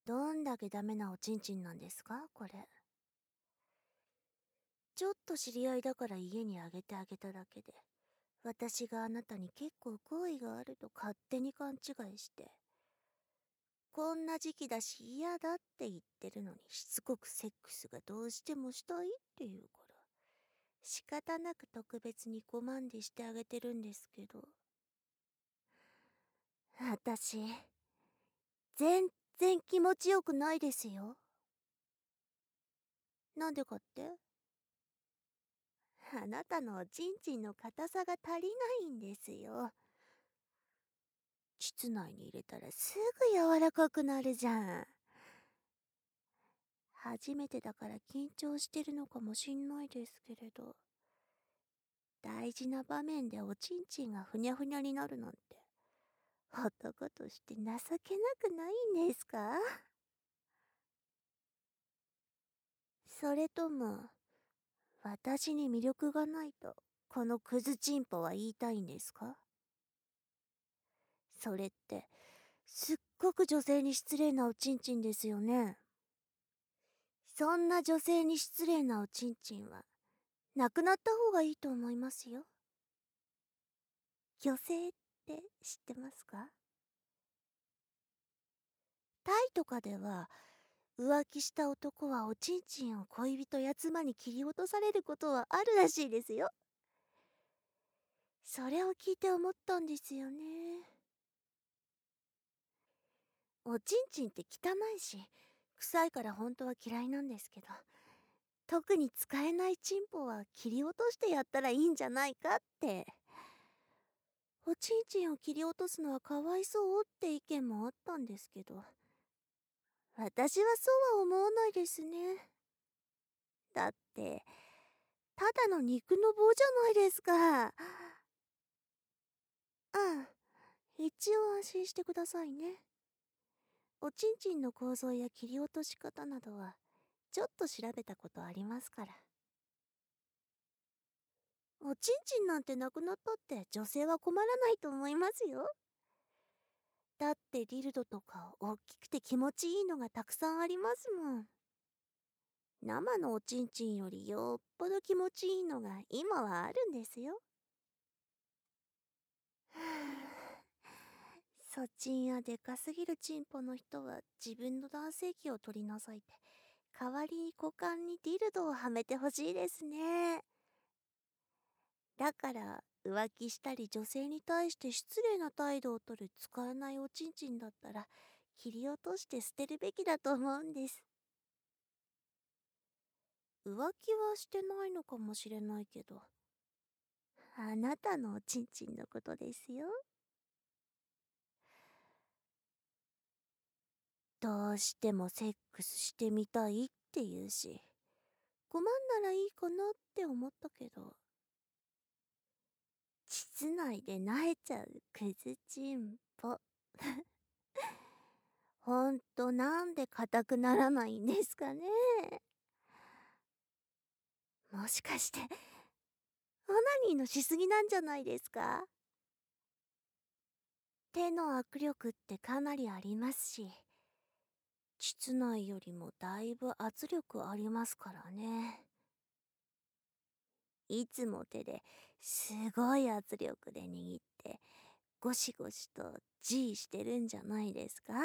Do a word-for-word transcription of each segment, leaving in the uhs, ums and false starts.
どんだけダメなおちんちんなんですかこれ。ちょっと知り合いだから家にあげてあげただけで、私があなたに結構好意があると勝手に勘違いして、こんな時期だし嫌だって言ってるのにしつこくセックスがどうしてもしたいって言うから、仕方なく特別にごまんでしてあげてるんですけど、私、全然気持ちよくないですよ。なんでかって？あなたのおちんちんの硬さが足りないんですよ。膣内に入れたらすぐ柔らかくなるじゃん。初めてだから緊張してるのかもしんないですけれど、大事な場面でおちんちんがふにゃふにゃになるなんて、男として情けなくないんですか？それとも、私に魅力がないと、このクズチンポは言いたいんですか？それって、すっごく女性に失礼なおちんちんですよね。そんな女性に失礼なおちんちんは、なくなった方がいいと思いますよ。虚勢って知ってますか？タイとかでは、浮気した男はおちんちんを恋人や妻に切り落とされることはあるらしいですよ。それを聞いて思ったんですよね。おちんちんって汚いし、臭いから本当は嫌いなんですけど、特に使えないチンポは切り落としてやったらいいんじゃないかって。おちんちんを切り落とすのはかわいそうって意見もあったんですけど、私はそうは思わないですね。だって、ただの肉の棒じゃないですか。うん、一応安心してくださいね。おちんちんの構造や切り落とし方などは、ちょっと調べたことありますから。おちんちんなんてなくなったって女性は困らないと思いますよ。だってディルドとか大きくて気持ちいいのがたくさんありますもん。生のおちんちんよりよっぽど気持ちいいのが今はあるんですよ。はぁ。そちんやでかすぎるチンポの人は自分の男性器を取り除いて、代わりに股間にディルドをはめてほしいですね。だから浮気したり女性に対して失礼な態度をとる使えないおちんちんだったら切り落として捨てるべきだと思うんです。浮気はしてないのかもしれないけど、あなたのおちんちんのことですよ。どうしてもセックスしてみたいって言うし、ごまんならいいかなって思ったけど、膣内で萎えちゃうクズチンポ。ほんとなんで硬くならないんですかね。もしかして、オナニーのしすぎなんじゃないですか？手の握力ってかなりありますし、膣内よりもだいぶ圧力ありますからね。いつも手ですごい圧力で握って、ゴシゴシと G してるんじゃないですか？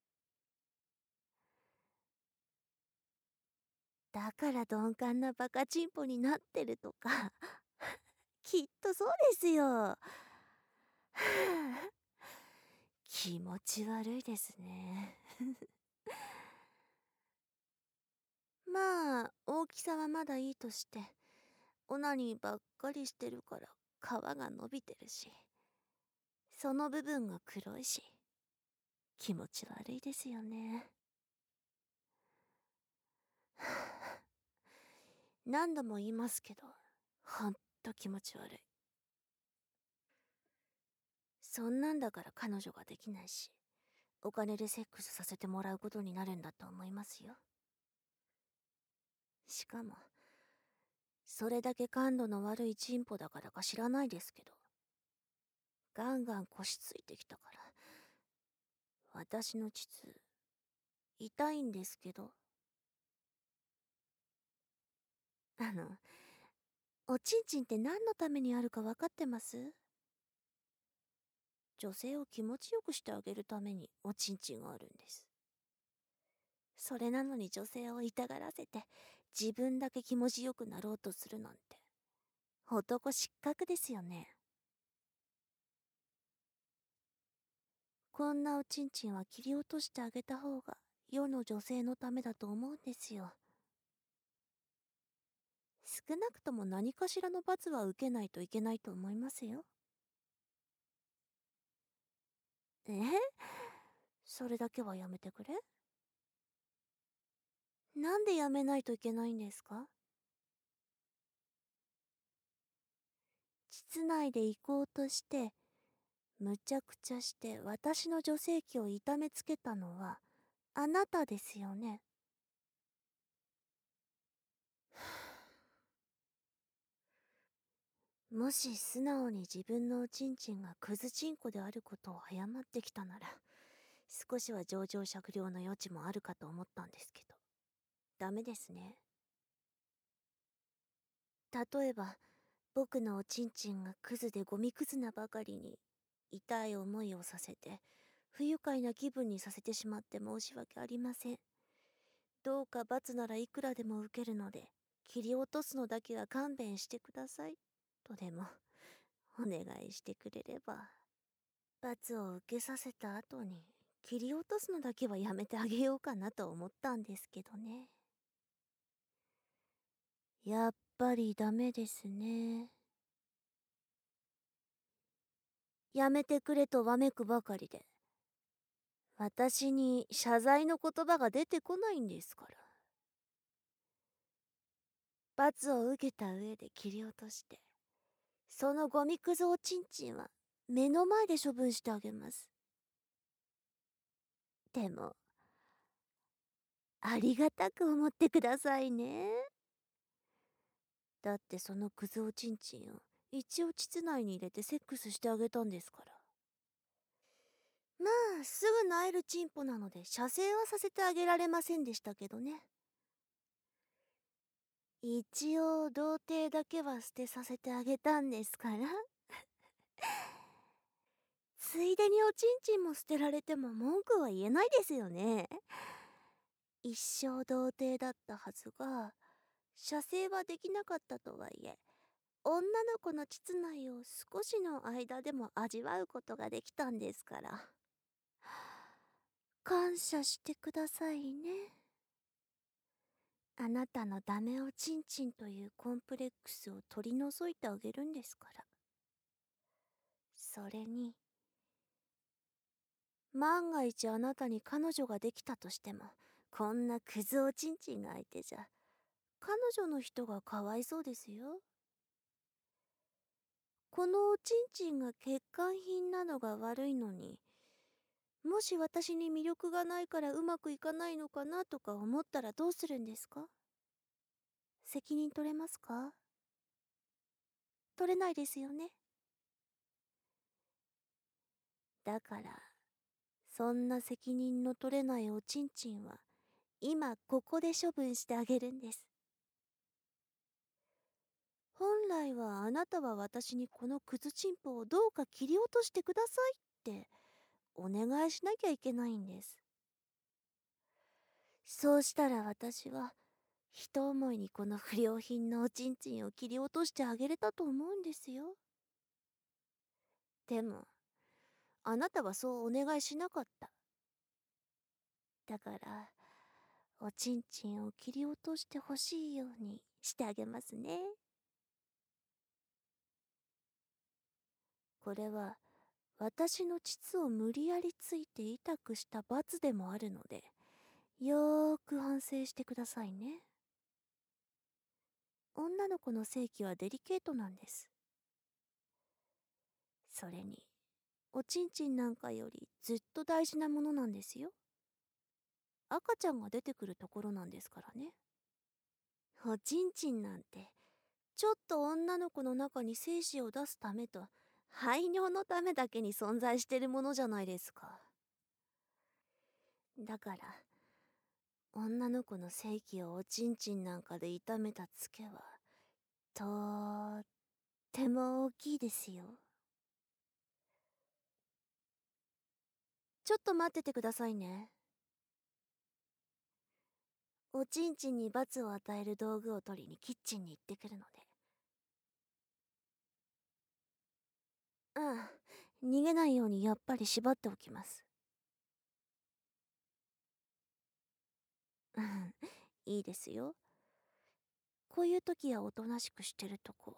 だから鈍感なバカチンポになってるとか。きっとそうですよ。はあ、気持ち悪いですね。まあ、大きさはまだいいとして、オナニーばっかりしてるから皮が伸びてるし、その部分が黒いし、気持ち悪いですよね。はあ、何度も言いますけど、ほんと気持ち悪い。そんなんだから彼女ができないし、お金でセックスさせてもらうことになるんだと思いますよ。しかも、それだけ感度の悪いチンポだからか知らないですけど、ガンガン腰ついてきたから、私の膣、 痛いんですけど。あの、おちんちんって何のためにあるか分かってます？女性を気持ちよくしてあげるためにおちんちんがあるんです。それなのに女性を痛がらせて自分だけ気持ちよくなろうとするなんて、男失格ですよね。こんなおちんちんは切り落としてあげた方が世の女性のためだと思うんですよ。少なくとも何かしらの罰は受けないといけないと思いますよ。え、それだけはやめてくれ。なんでやめないといけないんですか？膣内で行こうとしてむちゃくちゃして私の女性器を痛めつけたのはあなたですよね。もし素直に自分のおちんちんがクズチンコであることを謝ってきたなら、少しは情状酌量の余地もあるかと思ったんですけど、ダメですね。例えば僕のおちんちんがクズでゴミクズなばかりに痛い思いをさせて不愉快な気分にさせてしまって申し訳ありません。どうか罰ならいくらでも受けるので切り落とすのだけは勘弁してくださいとでもお願いしてくれれば。罰を受けさせた後に切り落とすのだけはやめてあげようかなと思ったんですけどね。やっぱりダメですね。やめてくれとわめくばかりで私に謝罪の言葉が出てこないんですから。罰を受けた上で切り落としてそのゴミくずおちんちんは目の前で処分してあげます。でもありがたく思ってくださいね。だってそのクズおちんちんを一応膣内に入れてセックスしてあげたんですから。まあすぐ萎えるチンポなので射精はさせてあげられませんでしたけどね。一応童貞だけは捨てさせてあげたんですから。ついでにおちんちんも捨てられても文句は言えないですよね。一生童貞だったはずが射精はできなかったとはいえ女の子の膣内を少しの間でも味わうことができたんですから。感謝してくださいね。あなたのダメおちんちんというコンプレックスを取り除いてあげるんですから。それに万が一あなたに彼女ができたとしてもこんなクズおちんちんが相手じゃ彼女の人がかわいそうですよ。このおちんちんが欠陥品なのが悪いのに、もし私に魅力がないからうまくいかないのかなとか思ったらどうするんですか？責任取れますか？取れないですよね。だからそんな責任の取れないおちんちんは今ここで処分してあげるんです。本来はあなたは私にこのクズチンポをどうか切り落としてくださいってお願いしなきゃいけないんです。そうしたら私は一思いにこの不良品のおちんちんを切り落としてあげれたと思うんですよ。でもあなたはそうお願いしなかった。だからおちんちんを切り落としてほしいようにしてあげますね。これは私の膣を無理やりついて痛くした罰でもあるのでよーく反省してくださいね。女の子の性器はデリケートなんです。それにおちんちんなんかよりずっと大事なものなんですよ。赤ちゃんが出てくるところなんですからね。おちんちんなんてちょっと女の子の中に精子を出すためと排尿のためだけに存在してるものじゃないですか。だから女の子の性器をおちんちんなんかで痛めたツケは、とーっても大きいですよ。ちょっと待っててくださいね。おちんちんに罰を与える道具を取りにキッチンに行ってくるので。ああ、逃げないようにやっぱり縛っておきます。うん、いいですよ。こういう時はおとなしくしてるとこ。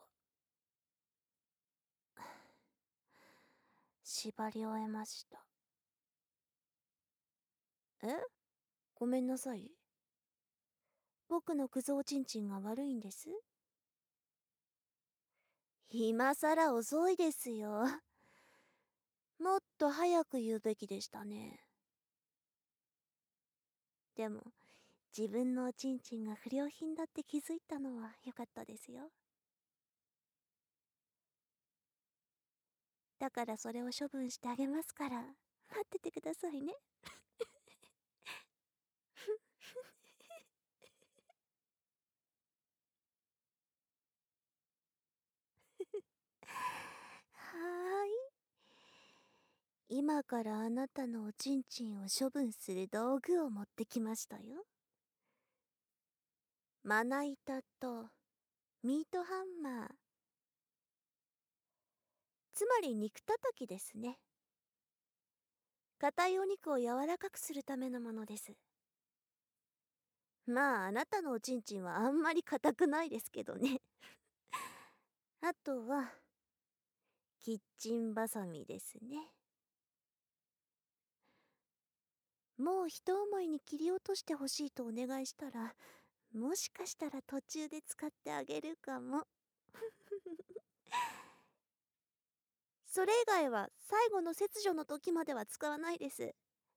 縛り終えました。え？ごめんなさい。僕のクズおちんちんが悪いんです？今さら遅いですよ。もっと早く言うべきでしたね。でも、自分のおちんちんが不良品だって気づいたのは良かったですよ。だからそれを処分してあげますから、待っててくださいね。はーい。今からあなたのおちんちんを処分する道具を持ってきましたよ。まな板とミートハンマー。つまり肉叩きですね。硬いお肉を柔らかくするためのものです。まあ、あなたのおちんちんはあんまり硬くないですけどね。あとは、キッチンバサミですね。もう一思いに切り落としてほしいとお願いしたら、もしかしたら途中で使ってあげるかも。それ以外は最後の切除の時までは使わないです。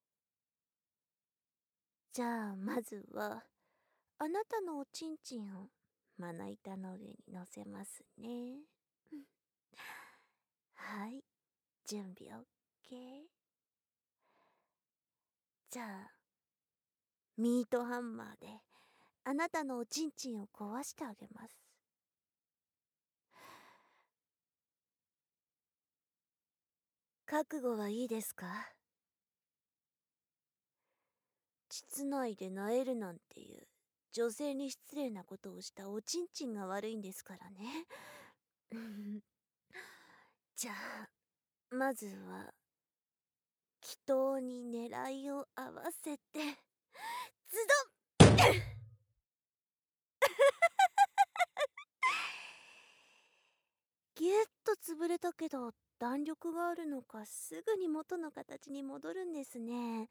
じゃあまずは、あなたのおちんちんをまな板の上に乗せますね。はい、準備 OK。じゃあ、ミートハンマーであなたのおちんちんを壊してあげます。覚悟はいいですか？膣内で萎えるなんていう女性に失礼なことをしたおちんちんが悪いんですからね。じゃあまずは祈祷に狙いを合わせてズドンギュッと潰れたけど弾力があるのかすぐに元の形に戻るんですね。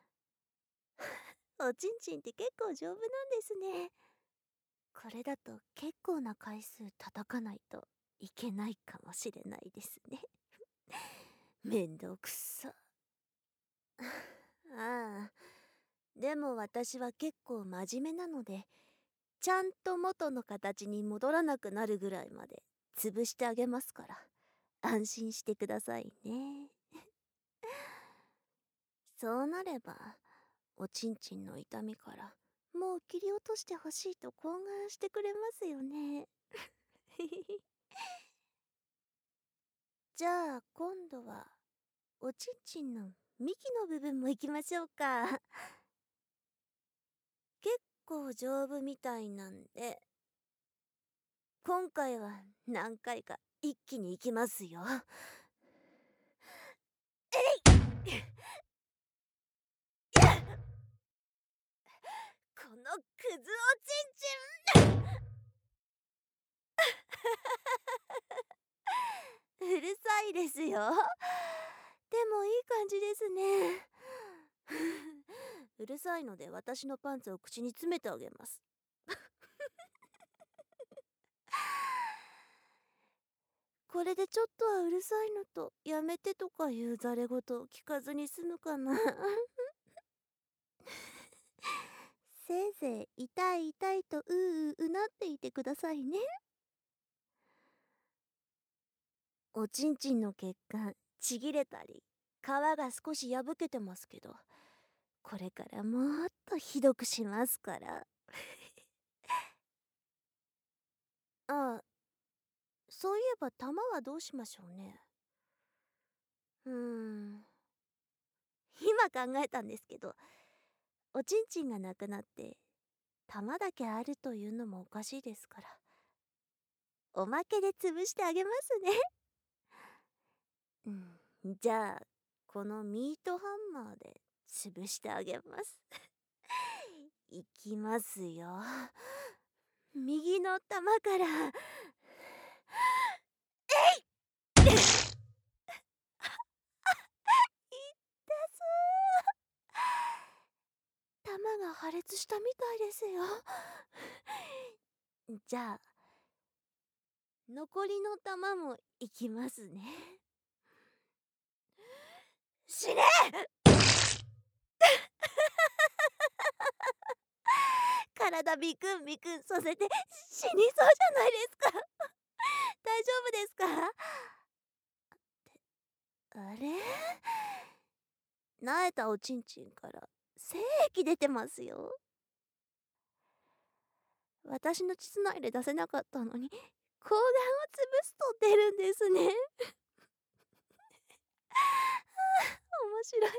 おちんちんって結構丈夫なんですね。これだと結構な回数叩かないといけないかもしれないですね。めんどくさ。ああ、でも私は結構真面目なので、ちゃんと元の形に戻らなくなるぐらいまで潰してあげますから、安心してくださいね。そうなれば、おちんちんの痛みからもう切り落としてほしいと懇願してくれますよね。じゃあ今度はおちんちんの幹の部分も行きましょうか。結構丈夫みたいなんで、今回は何回か一気に行きますよ。えいこのクズおちんちんうるさいですよ。でもいい感じですね。うるさいので私のパンツを口に詰めてあげます。これでちょっとはうるさいのとやめてとかいうざれ言を聞かずに済むかな。せいぜい痛い痛いとうううなっていてくださいね。おちんちんの血管ちぎれたり皮が少し破けてますけど、 これからもっとひどくしますから。あ、そういえば玉はどうしましょうね。うーん。今考えたんですけど、おちんちんがなくなって玉だけあるというのもおかしいですから、おまけで潰してあげますね。うん、じゃあこのミートハンマーで潰してあげます。いきますよ。右の玉から。えい痛そう。玉が破裂したみたいですよ。じゃあ残りの玉もいきますね。死ね体ビクンビクンさせて死にそうじゃないですか。大丈夫ですか？あれ、なえたおちんちんから精液出てますよ。私の膣内で出せなかったのに、睾丸を潰すと出るんですね。面白い。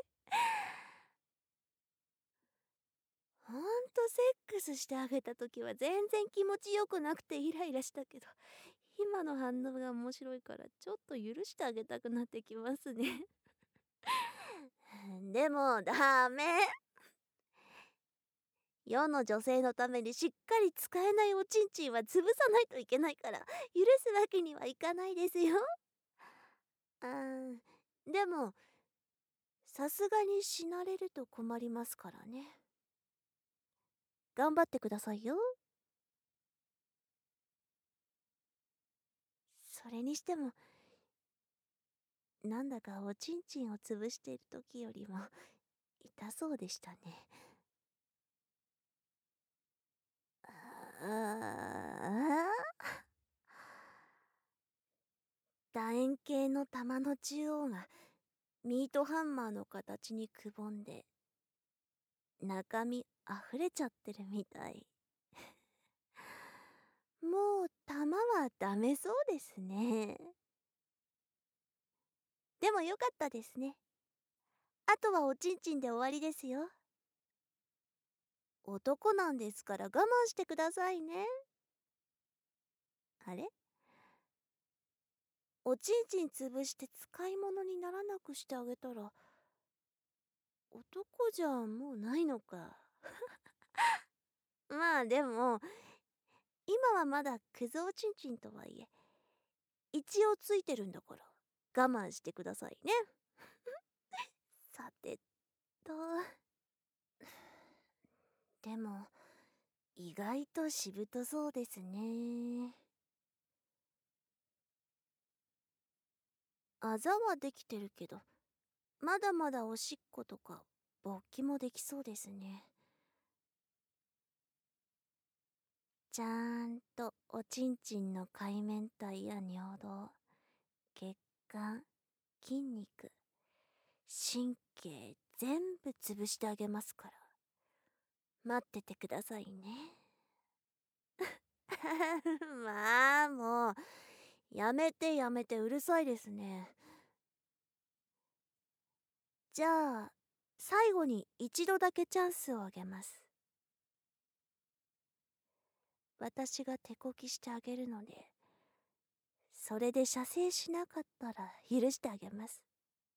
ほんとセックスしてあげた時は全然気持ちよくなくてイライラしたけど、今の反応が面白いからちょっと許してあげたくなってきますね。でもダメ。世の女性のためにしっかり使えないおちんちんは潰さないといけないから、許すわけにはいかないですよ。あー、でもさすがに死なれると困りますからね。頑張ってくださいよ。それにしてもなんだかおちんちんを潰している時よりも痛そうでしたね。ああ、楕円形の玉の中央がミートハンマーの形にくぼんで中身溢れちゃってるみたい。もう玉はダメそうですね。でもよかったですね。あとはおちんちんで終わりですよ。男なんですから我慢してくださいね。あれ、おちんちん潰して使い物にならなくしてあげたら男じゃもうないのか。まあでも今はまだクズおちんちんとはいえ一応ついてるんだから我慢してくださいね。さてと、でも意外としぶとそうですね。あざはできてるけどまだまだおしっことか勃起もできそうですね。ちゃんとおちんちんの界面体や尿道、血管、筋肉、神経全部潰してあげますから待っててくださいね。まあもうやめてやめてうるさいですね。じゃあ最後に一度だけチャンスをあげます。私が手こきしてあげるので、それで射精しなかったら許してあげます。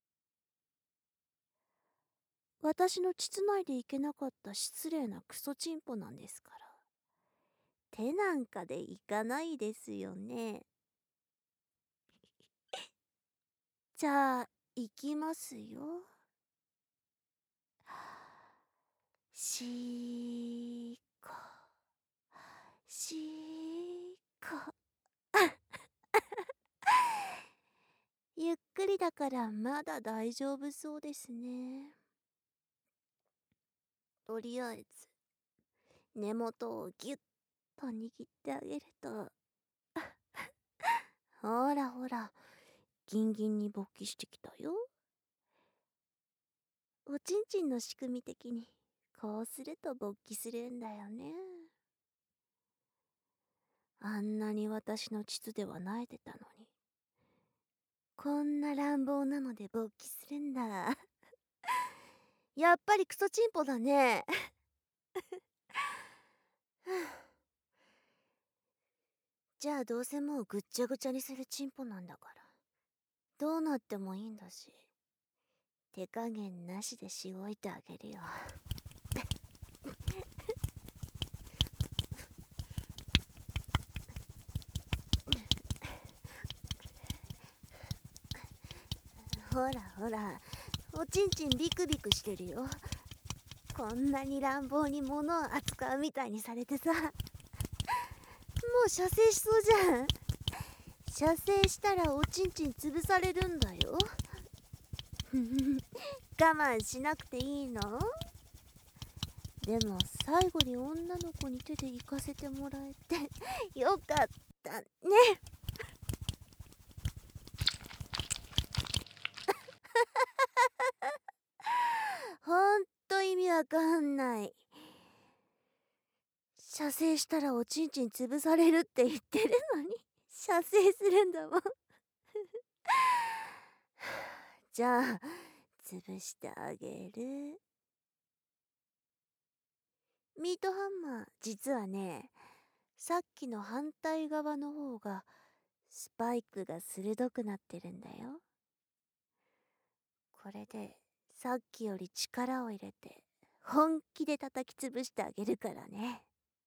私の膣内でいけなかった失礼なクソチンポなんですから。手なんかでいかないですよね。じゃあいきますよ。しーこしーこ。ゆっくりだからまだ大丈夫そうですね。とりあえず根元をギュッと握ってあげると、ほらほらギンギンに勃起してきたよ。 おちんちんの仕組み的にこうすると勃起するんだよね。あんなに私の膣では萎えてたのに、こんな乱暴なので勃起するんだ。やっぱりクソチンポだね。じゃあどうせもうぐっちゃぐちゃにするチンポなんだから、どうなってもいいんだし、手加減なしでしごいてあげるよ。ほらほら、おちんちんビクビクしてるよ。こんなに乱暴に物を扱うみたいにされてさ、もう射精しそうじゃん。射精したらおちんちん潰されるんだよ。我慢しなくていいの？でも最後に女の子に手で行かせてもらえてよかったね。ほんと意味わかんない。射精したらおちんちん潰されるって言ってるのに射精するんだもん。じゃあ潰してあげる。ミートハンマー、実はね、さっきの反対側の方がスパイクが鋭くなってるんだよ。これでさっきより力を入れて本気で叩き潰してあげるからね。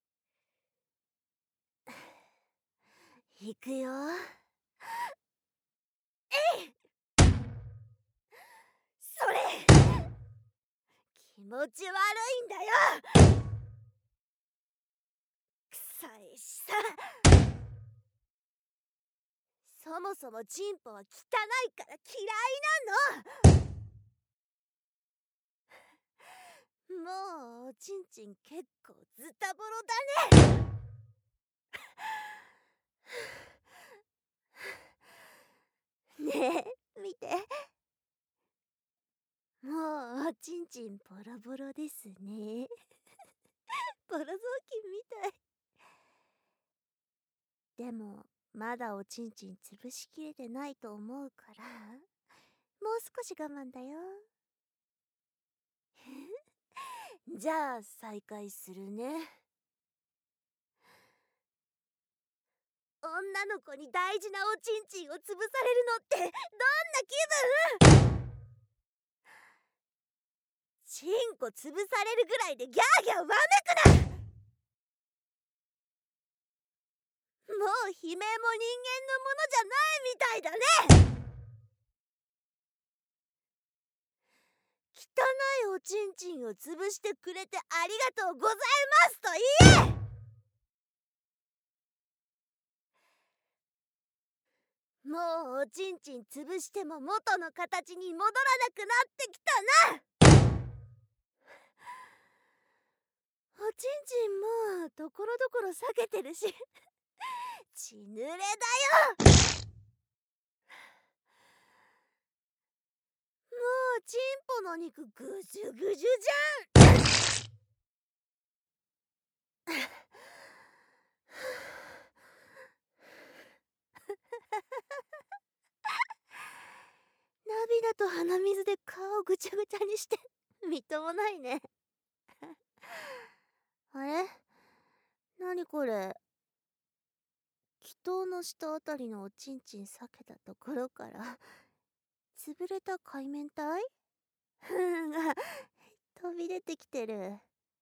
いくよ。えい！それ！気持ち悪いんだよ！臭いしさ。そもそもチンポは汚いから嫌いなの。もうおちんちん結構ズタボロだね。ねえ見て、もうおちんちんボロボロですね。ボロ雑巾みたい。でもまだおちんちん潰しきれてないと思うから、もう少し我慢だよ。じゃあ再開するね。女の子に大事なおちんちんを潰されるのってどんな気分？チンコ潰されるぐらいでギャーギャーわめくな！もう悲鳴も人間のものじゃないみたいだね。汚いおちんちんを潰してくれてありがとうございますと言え！もうおちんちん潰しても元の形に戻らなくなってきたな。おちんちんもところどころ裂けてるし血濡れだよ。もうチンポの肉ぐじゅぐじゅじゃん。涙と鼻水で顔ぐちゃぐちゃにしてみっともないね。あれ、なにこれ。気筒の下あたりのおちんちん裂けたところから潰れた海綿体が飛び出てきてる。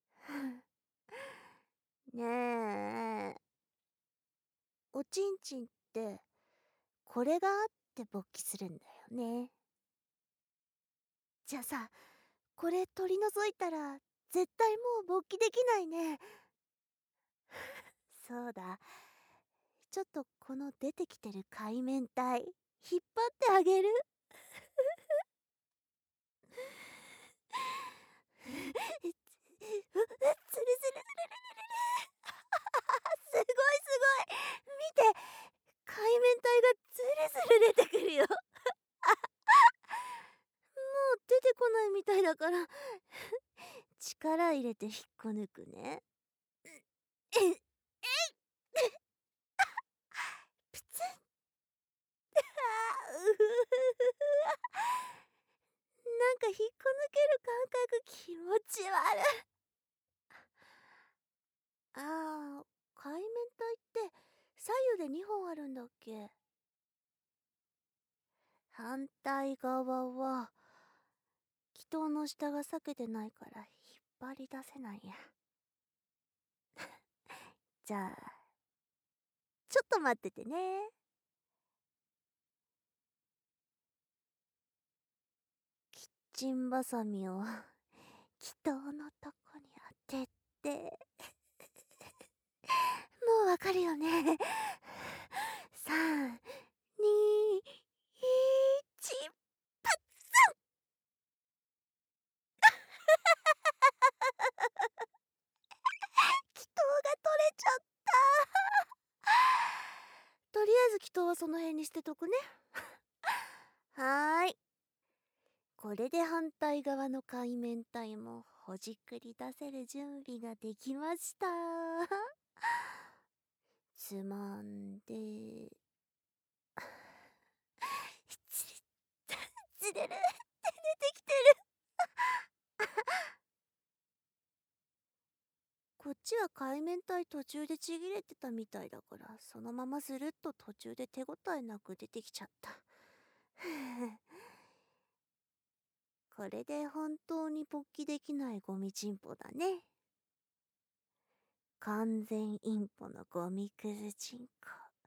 ねえ、おちんちんってこれがあって勃起するんだよね。じゃあさ、これ取り除いたら絶対もう勃起できないね。そうだ、ちょっとこの出てきてる海綿体引っ張ってあげる。つるつるつるつるすごいすごい、見て、海綿体がつるつる出てくるよ。もう出ててこないみたいだから、力入れて引っこ抜くね。えい、えい、プツン。あー、うふふふ。なんか引っこ抜ける感覚気持ち悪い。ああ、海面体って左右でにほんあるんだっけ？反対側は、気筒の下が裂けてないから引っ張り出せないや。じゃあ、ちょっと待っててね。キッチンバサミを気筒のとこに当てて、もうわかるよね。さん、に、いち、パッツン。気筒が取れちゃった。とりあえず気筒はその辺に捨てとくね。はーい。これで反対側の海面体もほじくり出せる準備ができました。つまんで、つつれるって出てきてる。こっちは海面体途中でちぎれてたみたいだから、そのままずるっと途中で手応えなく出てきちゃった。これで本当に勃起できないゴミチンポだね。完全インポのゴミくずチンコ。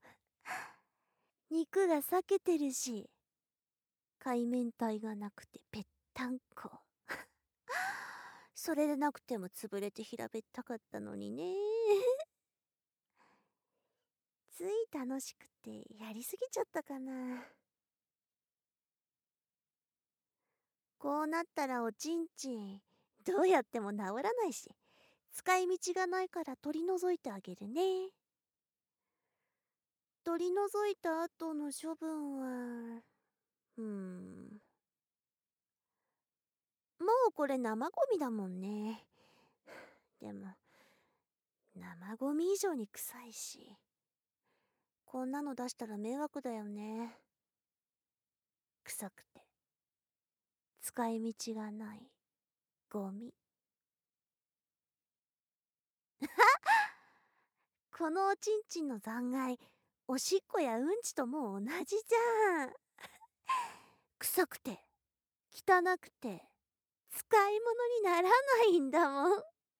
肉が裂けてるし、海面体がなくてぺったんこ。それでなくても潰れて平べったかったのにね。つい楽しくてやりすぎちゃったかな。こうなったらおちんちんどうやっても治らないし、使い道がないから取り除いてあげるね。取り除いた後の処分は、うーん、もうこれ生ゴミだもんね。でも生ゴミ以上に臭いし、こんなの出したら迷惑だよね。臭くて使い道がないゴミ。このおちんちんの残骸、おしっこやうんちともう同じじゃん。臭くて汚くて使い物にならないんだもん。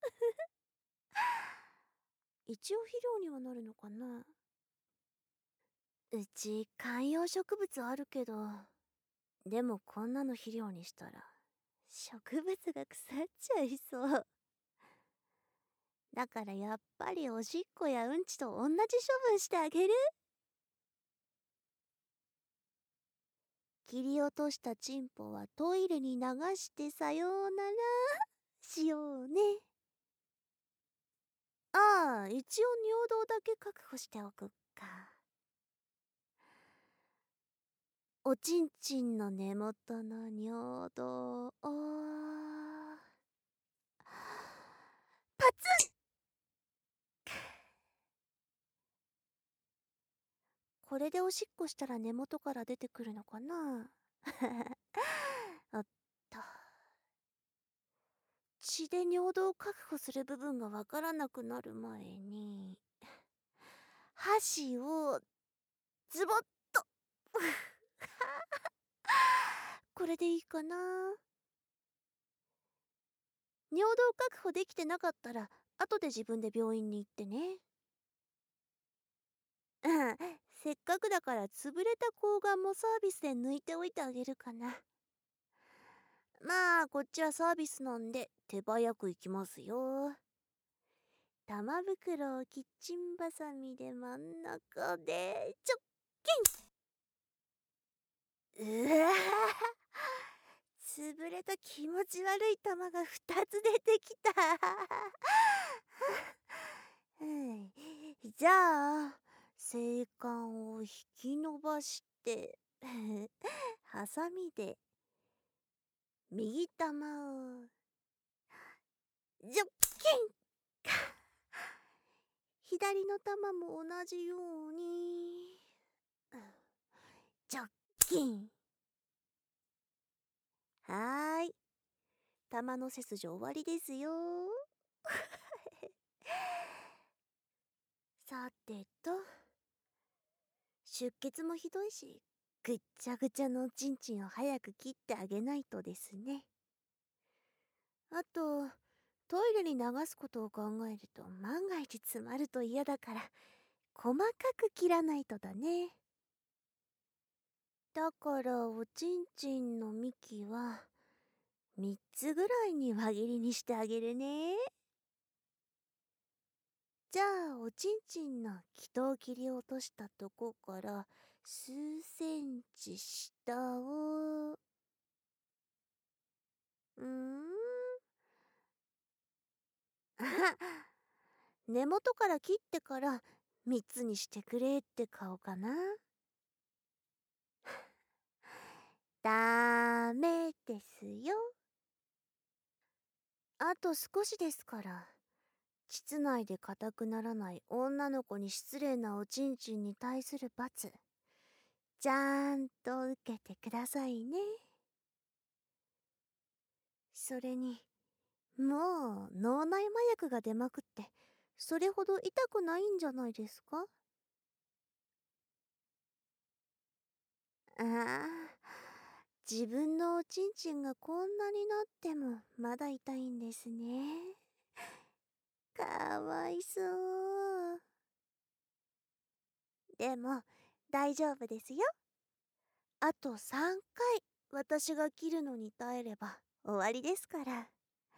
一応肥料にはなるのかな。うち観葉植物あるけど、でもこんなの肥料にしたら植物が腐っちゃいそう。だからやっぱりおしっこやうんちと同じ処分してあげる。切り落としたチンポはトイレに流してさようならしようね。ああ、一応尿道だけ確保しておくか。おちんちんの根元の尿道をパツン。これでおしっこしたら根元から出てくるのかな。おっと、血で尿道を確保する部分がわからなくなる前に箸をズボッと。これでいいかな。尿道確保できてなかったら後で自分で病院に行ってね。うん、せっかくだから潰れた睾丸もサービスで抜いておいてあげるかな。まあこっちはサービスなんで手早くいきますよ。玉袋をキッチンバサミで真ん中でちょっきん。うわ潰れた気持ち悪い玉がふたつ出てきた。うん、じゃあ性感を引き伸ばしてハサミで右玉をジョッキン左の玉も同じようにジョッキン。はーい、玉の背筋終わりですよ。さてと、出血もひどいし、ぐっちゃぐちゃのおちんちんを早く切ってあげないとですね。あと、トイレに流すことを考えると万が一詰まると嫌だから、細かく切らないとだね。だからおちんちんの幹はみっつぐらいに輪切りにしてあげるね。じゃあおちんちんの気を切り落としたとこから数センチ下をうーんあ根元から切ってからみっつにしてくれって顔かな。ダメですよ。あと少しですから。膣内で硬くならない女の子に失礼なおちんちんに対する罰、ちゃんと受けてくださいね。それに、もう脳内麻薬が出まくってそれほど痛くないんじゃないですか。ああ、自分のおちんちんがこんなになってもまだ痛いんですね。かわいそう。でも大丈夫ですよ。あとさんかい私が切るのに耐えれば終わりですから。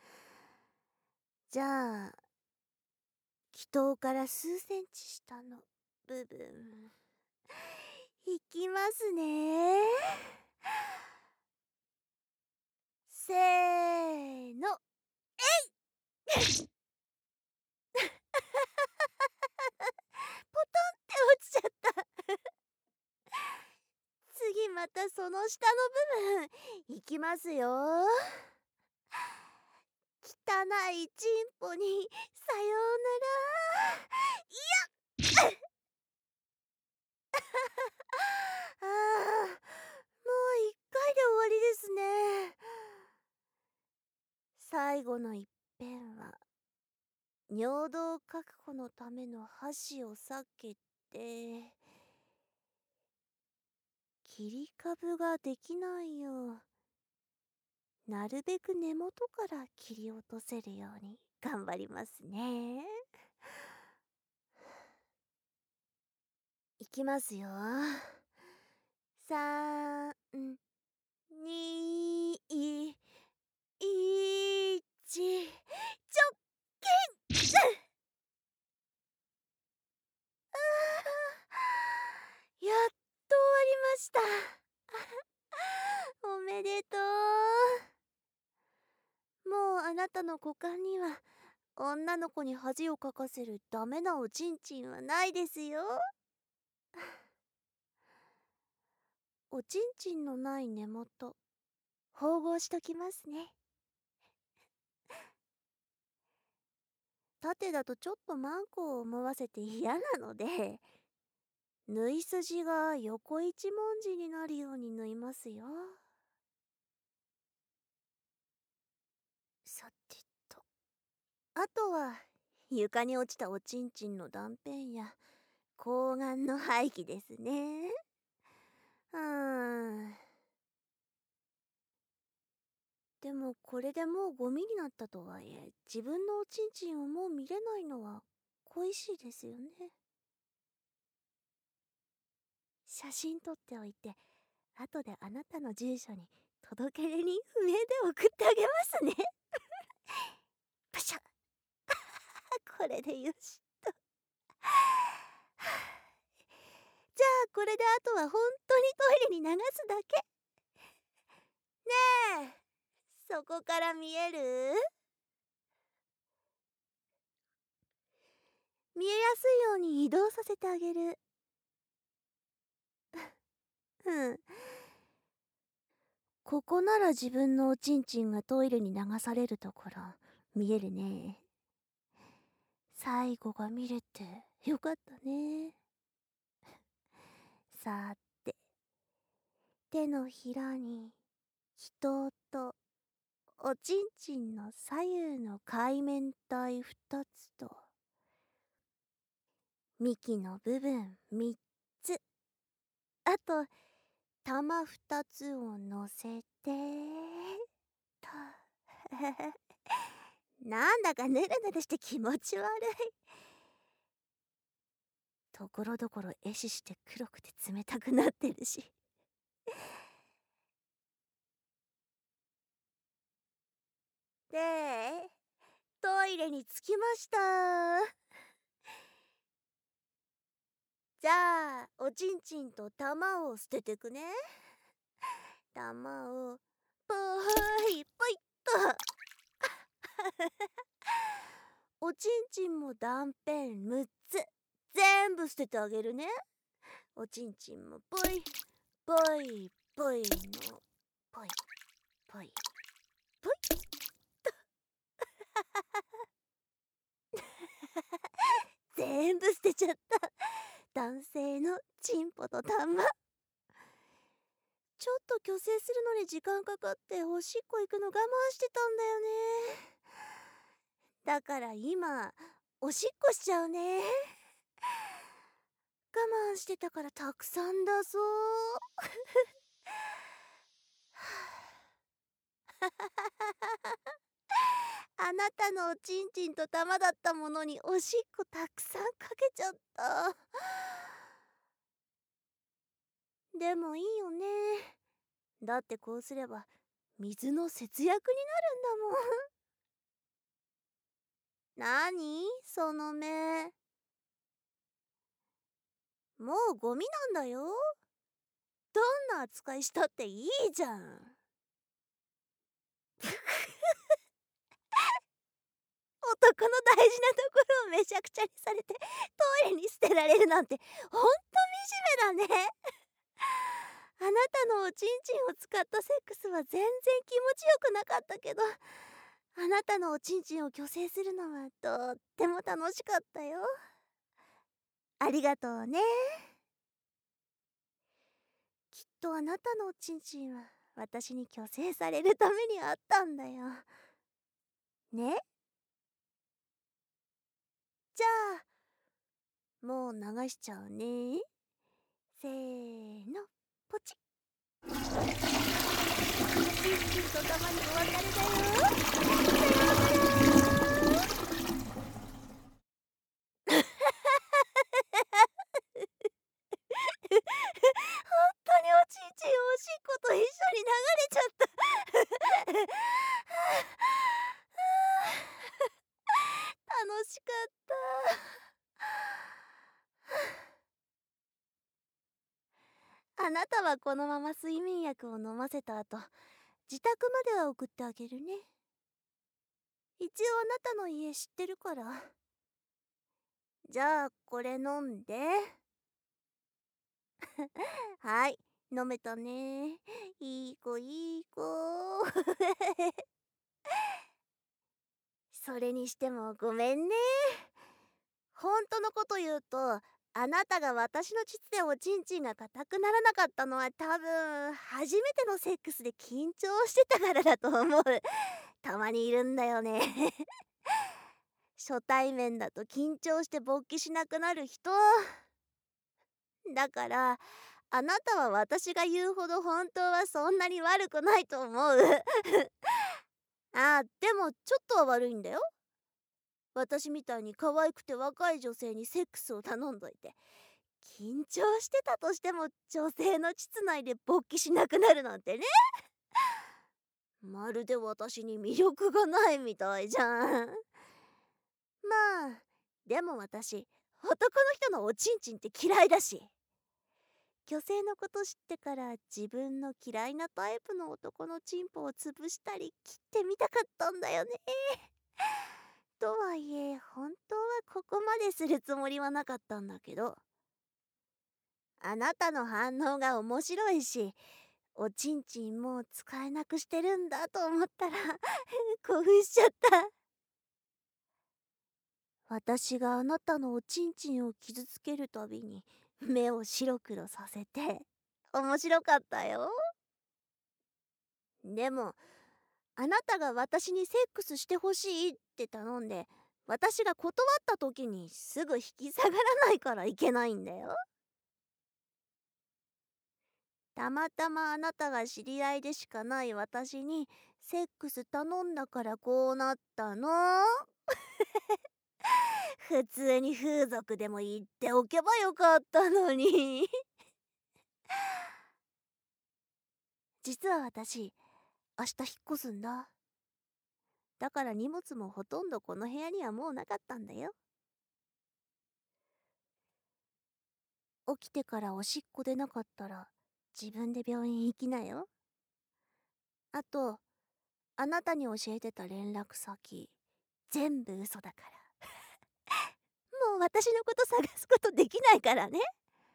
じゃあ気筒から数センチ下の部分いきますね。せーの、えいポトンって落ちちゃった次またその下の部分いきますよ。汚いチンポにさようなら。いやああ、もう一回で終わりですね。最後の一遍は尿道確保のための箸を避けて切り株ができないようなるべく根元から切り落とせるように頑張りますね。いきますよ。さん、に、い、ち、ちょっきんあーやっと終わりました。おめでとう。もうあなたの股間には女の子に恥をかかせるダメなおちんちんはないですよ。おちんちんのない根元縫合しときますね。縦だとちょっとマンコを思わせて嫌なので縫い筋が横一文字になるように縫いますよ。さてと、あとは床に落ちたおちんちんの断片や睾丸の廃棄ですね。うーんでもこれでもうゴミになったとはいえ自分のおちんちんをもう見れないのは恋しいですよね。写真撮っておいて後であなたの住所に届け出に不明で送ってあげますね。プシャこれでよしと。じゃあこれであとは本当にトイレに流すだけ。ねえ、そこから見える？見えやすいように移動させてあげる。うん。 ここなら自分のおちんちんがトイレに流されるところ見えるね。最後が見れてよかったね。さて、手のひらに人とおちんちんの左右の海綿体ふたつと幹の部分みっつ、あと玉ふたつをのせてとなんだかヌルヌルして気持ち悪い。ところどころ壊死して黒くて冷たくなってるし。で、トイレに着きました。じゃあおちんちんと玉を捨ててくね。玉をぽいぽいっとおちんちんも断片むっつ全部捨ててあげるね。おちんちんもぽいぽいぽいのぽいぽいぽい全部捨てちゃった。男性のチンポと玉。ちょっと虚勢するのに時間かかっておしっこ行くの我慢してたんだよね。だから今おしっこしちゃうね。我慢してたからたくさんだそう。あなたのおちんちんと玉だったものにおしっこたくさんかけちゃった。でもいいよね。だってこうすれば水の節約になるんだもん。なにその目。もうゴミなんだよ。どんな扱いしたっていいじゃん。男の大事なところをめちゃくちゃにされてトイレに捨てられるなんてほんと惨めだね。あなたのおちんちんを使ったセックスは全然気持ちよくなかったけど、あなたのおちんちんを虚勢するのはとっても楽しかったよ。ありがとうね。きっとあなたのおちんちんは私に虚勢されるためにあったんだよ。ね。じゃあもう流しちゃうね。せーの、ポチッ。チンチンとたまにお別れだよ。さようなら。本当におちんちんおしっこと一緒に流れちゃった。楽しかった。あなたはこのまま睡眠薬を飲ませた後、自宅までは送ってあげるね。一応あなたの家知ってるから。じゃあこれ飲んで。はい、飲めたね。いい子いい子。それにしてもごめんね。本当のこと言うと、あなたが私の膣でおちんちんが硬くならなかったのは多分初めてのセックスで緊張してたからだと思う。たまにいるんだよね。初対面だと緊張して勃起しなくなる人。だからあなたは私が言うほど本当はそんなに悪くないと思う。あ、でもちょっとは悪いんだよ。私みたいに可愛くて若い女性にセックスを頼んどいて、緊張してたとしても女性の膣内で勃起しなくなるなんてね。まるで私に魅力がないみたいじゃん。まあでも私男の人のおちんちんって嫌いだし、虚勢のこと知ってから自分の嫌いなタイプの男のチンポを潰したり切ってみたかったんだよね。とはいえ本当はここまでするつもりはなかったんだけど、あなたの反応が面白いしおちんちんもう使えなくしてるんだと思ったら興奮しちゃった。私があなたのおちんちんを傷つけるたびに目を白黒させて面白かったよ。でもあなたが私にセックスしてほしいって頼んで私が断った時にすぐ引き下がらないからいけないんだよ。たまたまあなたが知り合いでしかない私にセックス頼んだからこうなったの。普通に風俗でも言っておけばよかったのに。実は私明日引っ越すんだ。だから荷物もほとんどこの部屋にはもうなかったんだよ。起きてからおしっこ出なかったら自分で病院行きなよ。あとあなたに教えてた連絡先全部嘘だから。もう私のこと探すことできないからね。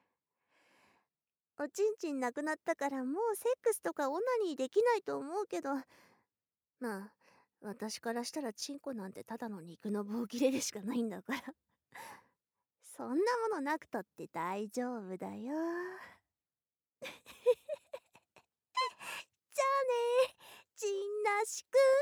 おちんちんなくなったからもうセックスとかオナニーできないと思うけど、まあ私からしたらチンコなんてただの肉の棒切れでしかないんだからそんなものなくたって大丈夫だよ。じゃあね、ちんなしく。